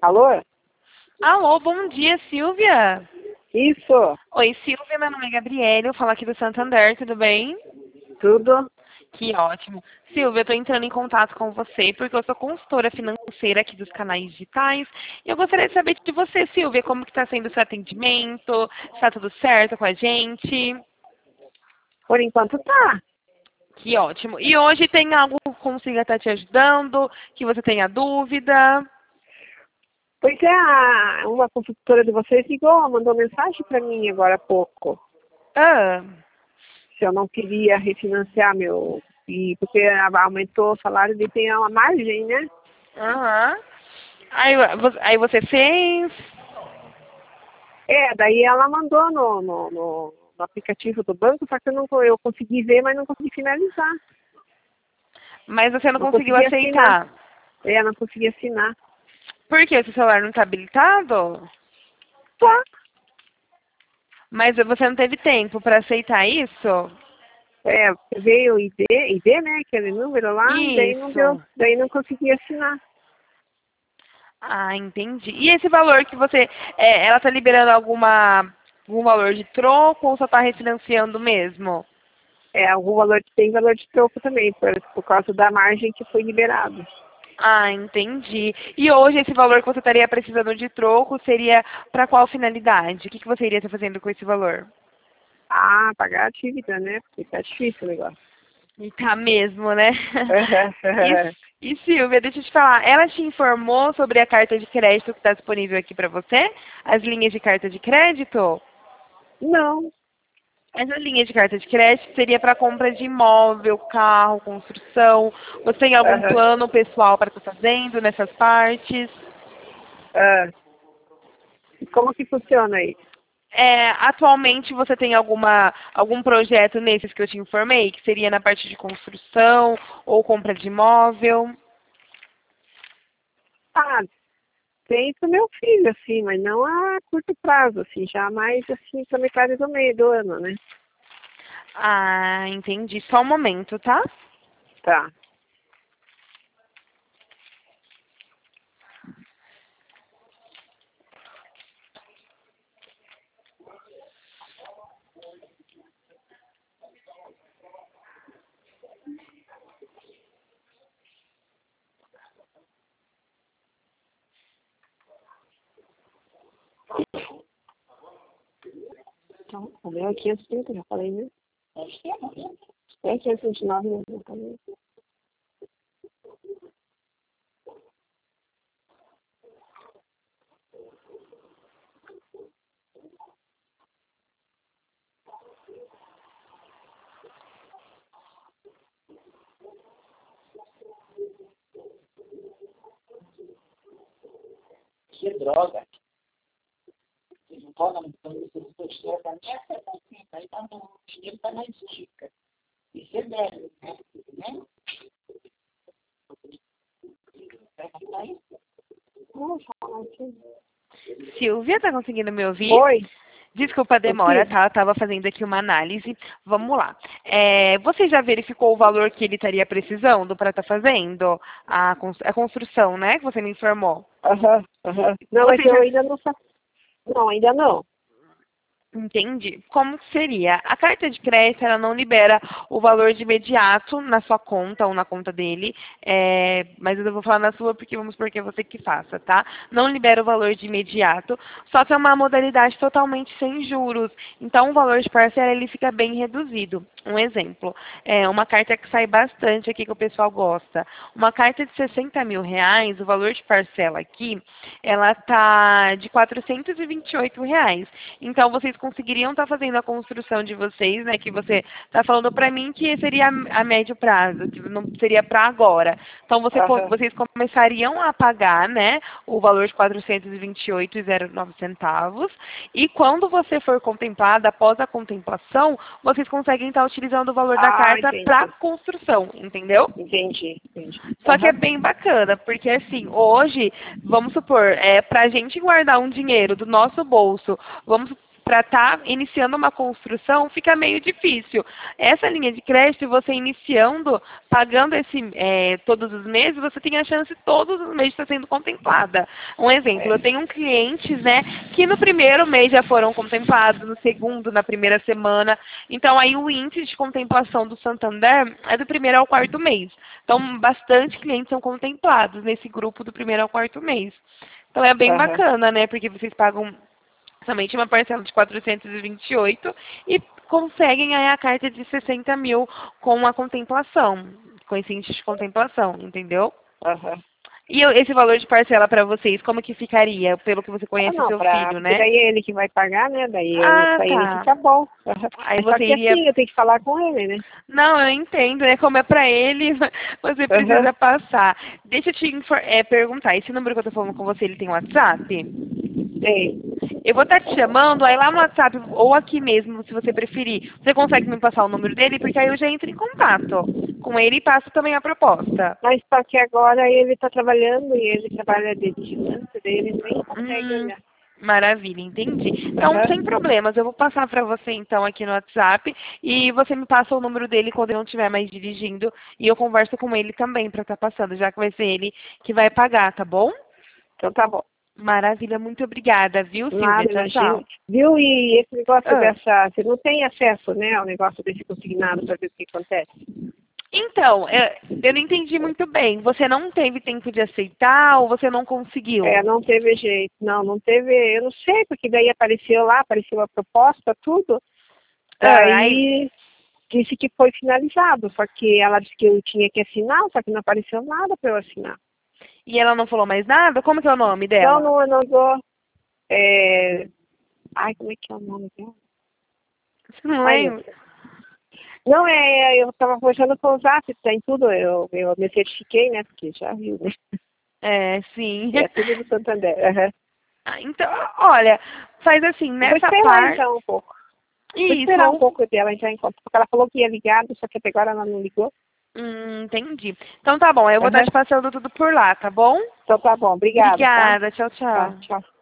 Alô? Alô, bom dia, Silvia. Isso, Oi, Silvia, meu nome é Gabriele, eu falo aqui do Santander, tudo bem? tudo. Que ótimo. Silvia, eu estou entrando em contato com você porque eu sou consultora financeira aqui dos canais digitais e eu gostaria de saber de você, Silvia, como que está sendo o seu atendimento, se está tudo certo com a gente. Por enquanto tá. Que ótimo. E hoje tem algo que consiga estar te ajudando, que você tenha dúvida? Pois é, uma consultora de vocês ligou, mandou mensagem para mim agora há pouco. Ah, Se eu não queria refinanciar meu. Porque aumentou o salário e tem uma margem, né? aham. Aí você fez? É, daí ela mandou no aplicativo do banco, só que eu consegui ver, mas não consegui finalizar. Mas você não Não conseguiu consegui assinar. aceitar. Não consegui assinar. Por quê? Seu celular não está habilitado? Tá. Mas você não teve tempo para aceitar isso? É, veio o ID, né? Aquele número lá, e daí não deu, Isso. daí não consegui assinar. Ah, entendi. E esse valor que você, ela está liberando algum valor de troco ou só está refinanciando mesmo? É, algum valor tem valor de troco também, por causa da margem que foi liberado. Ah, entendi. E hoje esse valor que você estaria precisando de troco seria para qual finalidade? O que você iria estar fazendo com esse valor? Ah, pagar a dívida, né? Porque tá difícil o negócio. E tá mesmo, né? E Silvia, deixa eu te falar, ela te informou sobre a carta de crédito que está disponível aqui para você? As linhas de carta de crédito? Não. Essa linha de carta de crédito seria para compra de imóvel, carro, construção. Você tem algum Aham. plano pessoal para estar fazendo nessas partes? Ah, e como que funciona aí? Atualmente você tem algum projeto nesses que eu te informei, que seria na parte de construção ou compra de imóvel? Ah, tem pro meu filho, assim, mas não a curto prazo, assim, já mais assim pra metade do meio do ano, né? Ah, entendi. Só um momento, tá? Tá. Então, o meu é 530, já falei, né? É 529, né? Já falei. Que droga. Vocês não podem, então, vocês estão para mim é 70, aí tá no dinheiro tá na estica. Isso é velho, né? Vai contar isso? Vamos falar aqui. Silvia, tá conseguindo me ouvir? Oi, Desculpa a demora, consigo. tá? Eu tava fazendo aqui uma análise. Vamos lá. Você já verificou o valor que ele estaria precisando para estar fazendo a construção, né? Que você me informou. Aham, aham. Não, mas Você eu já ainda não faço. Não, ainda não. Entendi. Como que seria? A carta de crédito, ela não libera o valor de imediato na sua conta ou na conta dele, mas eu vou falar na sua porque vamos supor que é você que faça, tá? Não libera o valor de imediato, só que é uma modalidade totalmente sem juros. Então, o valor de parcela, ele fica bem reduzido. Um exemplo, uma carta que sai bastante aqui que o pessoal gosta. Uma carta de 60 mil reais, o valor de parcela aqui, ela tá de 428 reais. Então, vocês conseguiriam estar fazendo a construção de vocês, né? Que você está falando para mim que seria a médio prazo, que não seria para agora. Então, Aham. vocês começariam a pagar, né? O valor de 428,09 centavos. E quando você for contemplada, após a contemplação, vocês conseguem estar utilizando o valor da Ah, carta para entendi. construção, entendeu? Entendi. Só que é Aham. bem bacana, porque assim, hoje, vamos supor, para a gente guardar um dinheiro do nosso bolso, vamos para estar iniciando uma construção, fica meio difícil. Essa linha de crédito, você iniciando, pagando todos os meses, você tem a chance todos os meses de estar sendo contemplada. Um exemplo, eu tenho clientes, né, que no primeiro mês já foram contemplados, no segundo, na primeira semana. Então, aí o índice de contemplação do Santander é do primeiro ao quarto mês. Então, bastante clientes são contemplados nesse grupo do primeiro ao quarto mês. Então, é bem bacana, né, porque vocês pagam somente uma parcela de 428 e conseguem aí a carta de 60 mil com a contemplação, com esse índice de contemplação, entendeu? E esse valor de parcela para vocês, como que ficaria, pelo que você conhece o seu filho, né? Daí é ele que vai pagar, né? Daí pra ele tá. fica bom. Aí Mas só você que iria... assim, eu tenho que falar com ele, né? Não, eu entendo, né? Como é para ele, você precisa passar. Deixa eu te perguntar, esse número que eu tô falando com você, ele tem WhatsApp? Tem. Eu vou estar te chamando, aí lá no WhatsApp, ou aqui mesmo, se você preferir, você consegue me passar o número dele? Porque aí eu já entro em contato com ele e passo também a proposta. Mas só que agora ele está trabalhando e ele trabalha de distância, daí ele nem consegue olhar. Maravilha, entendi. Então, sem problemas, eu vou passar para você então aqui no WhatsApp e você me passa o número dele quando eu não estiver mais dirigindo e eu converso com ele também para estar passando, já que vai ser ele que vai pagar, tá bom? Então tá bom. Maravilha, muito obrigada, viu, Silvia? Nada, Tchau. Viu? E esse negócio dessa... Você não tem acesso, né, ao negócio desse consignado para ver o que acontece? Então, eu não entendi muito bem. Você não teve tempo de aceitar ou você não conseguiu? Não teve jeito. Não teve... Eu não sei, porque daí apareceu a proposta, tudo. Aí disse que foi finalizado, só que ela disse que eu tinha que assinar, só que não apareceu nada para eu assinar. E ela não falou mais nada? Como que é o nome dela? Não dou. Ai, como é que é o nome dela? Você não lembra? Não, eu estava conversando com o Zap, tem tudo, eu me certifiquei, né, porque já viu, né? Sim. É tudo do Santander. Então, olha, faz assim, nessa parte... Vou esperar então um pouco. Isso. Vou esperar um pouco dela entrar em contato, porque ela falou que ia ligar, só que até agora ela não ligou. Entendi. Então tá bom, eu vou estar te passando tudo por lá, tá bom? Então tá bom, obrigada. Obrigada, tá? tchau. Tchau.